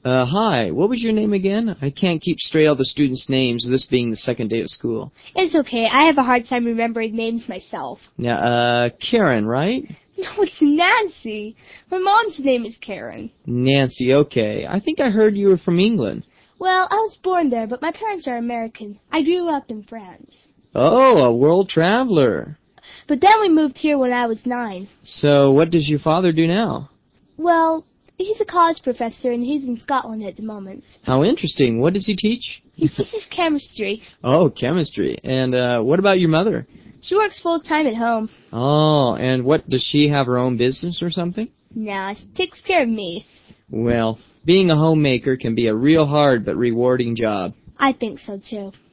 Hi. What was your name again? I can't keep straight all the students' names, this being the second day of school. It's okay. I have a hard time remembering names myself. Now, Karen, right? No, it's Nancy. My mom's name is Karen. Nancy, okay. I think I heard you were from England. Well, I was born there, but my parents are American. I grew up in France. Oh, a world traveler. But then we moved here when I was 9. So what does your father do now? Well, he's a college professor, and he's in Scotland at the moment. How interesting. What does he teach? He teaches chemistry. Oh, chemistry. And what about your mother? She works full-time at home. Oh, and what, does she have her own business or something? Nah, she takes care of me. Well, being a homemaker can be a real hard but rewarding job. I think so, too.